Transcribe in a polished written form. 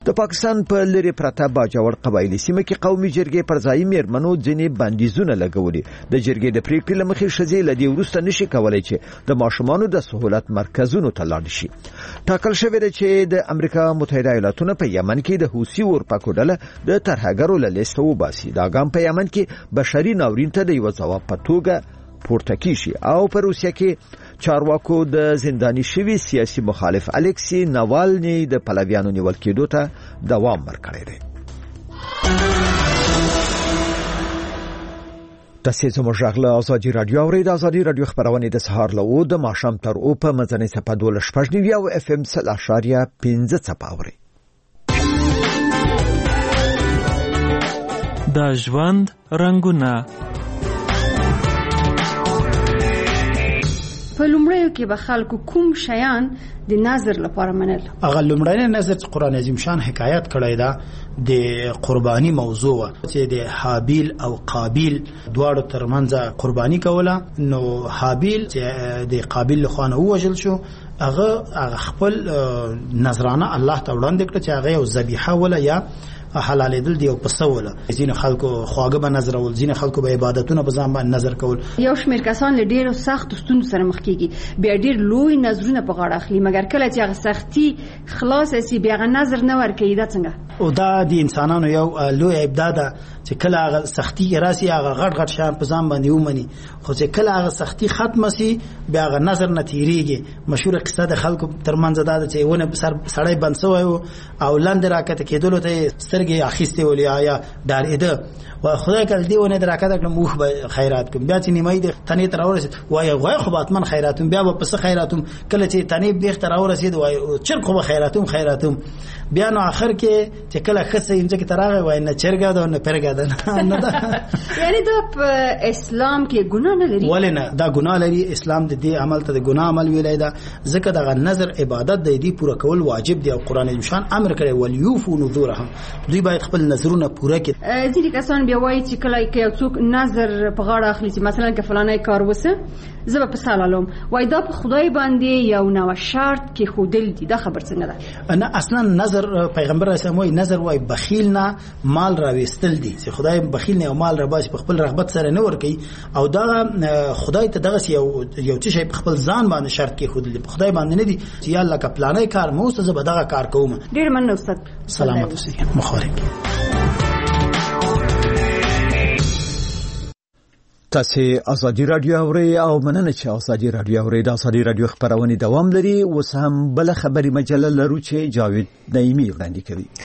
د پاکستان په لری پرته باجوړ قبایلی سیمه کې قومي جرګې پر ځای میرمنو ځینې بندیزونه لګولي. د جرګې د پریکړې لمخې شذې لدی ورسته نشي کولای چې د ماشومانو د سہولت مرکزونو ته لاړ شي. ټاکل شوی دی چې د امریکا متحده ایالاتونو په یمن کې د حوثي اورپکو ډله د ترهګرو له لیسته وباسي. دا ګام په یمن کې بشري ناورین ته د یو ځواب په توګه پورته کیږي او په روسیه کې چارواکو د زنداني شوی سیاسي مخالف الکسی ناوالنی د پلویانو نیول کېدو ته دوام ورکړی دی. تاسو زموږ غږ ازادي رادیو اورئ. د ازادي رادیو خبرونه د سهار له د ماښام تر او په مزنه صفه 12.9 او اف ام 0.15 صفه اورئ. د ژوند رنگونه په لومړیو کې به خلکو کوم شیان د نظر لپاره منل. هغه لومړی نظر چې قرآن عظیم شان حکایت کړی دا د قربانی موضوع چې د حابیل او قابیل دواړو ترمنځ قربانی کوله. نو حابیل چې د قابیل له خوا وژل شو هغه خپل نظرانه الله ته وړاندې کړ چې هغه یو ذبیحه ولا یا حلال دل دی او پسوله. ځینې خلکو خواږه به نظر ول، ځینې خلکو به عبادتونه په ځان باندې نظر کول. یو شمېر کسان له ډېرو سخت ستونزو سره مخ کیږي، بیا ډېر لوی نظرونه په غاړه اخلي، مګر کله چې هغه سختي خلاص شي بیا هغه نظر نه ورکوي. دا څنګه؟ او دا د انسانانو یو لوی ابداع ده چې کله هغه سختی راسي هغه غټ غټ شان په ځان باندې ومني، خو چې کله هغه سختی ختم شي بیا هغه نظر نه تیریږي. مشهور قصه د خلکو ترمنځ ده چې ونه سړی بند شوی او لاندې راکته کېدلو ته سترګې اخیستې ولې آیا ډارېده و خدای کله دی ونه دراکته کړم موږ به خیرات کوم. بیا چې نیمه د تنې تر اورسید وای غوای خو باتمن خیراتم، بیا به پس خیراتم. کله چې تنې بیخ تر اورسید وای چر خو خیراتم. بیا نو اخر کې چې کله خسه انځ کې تراغه وای نه چرګا ده نه پرګا ده. یعنی دا په اسلام کې ګناه نه لري. ولې نه؟ دا ګناه لري. اسلام د دې عمل ته د ګناه عمل ویلای دا ځکه دا نظر عبادت دی، دی پوره کول واجب دی او قران مشان امر کړی ولیوفو نذورهم، دوی باید خپل نظرونه پوره کړي. ځینې کسان بیا وایي چې کله یو څوک نظر په غاړه اخلي چې مثلا که فلانه کار وسه زه به په سلام وای دا په خدای باندې یو نو شرط کې خودل دي. دا خبر څنګه ده؟ نه اصلا نظر پیغمبر اسلام وای نظر وای بخیل نه مال راويستل دي چې خدای بخیل نه او مال را باش په خپل رغبت سره نه ور کوي او دا خدای ته دغه یو څه شی په خپل ځان باندې شرط کې خودل دي، په خدای باندې نه دي چې یا الله کا پلانې کار مو څه به دغه کار کوم. ډیر مننه استاد. سلامت اوسئ. مخارج تاسو ازادي رادیو اورئ او مننه چې ازادي رادیو اورئ. د ازادي رادیو خبرونه دوام لري. اوس هم بل خبري مجله لرو چې جاوید نعیمی وړاندې کوي.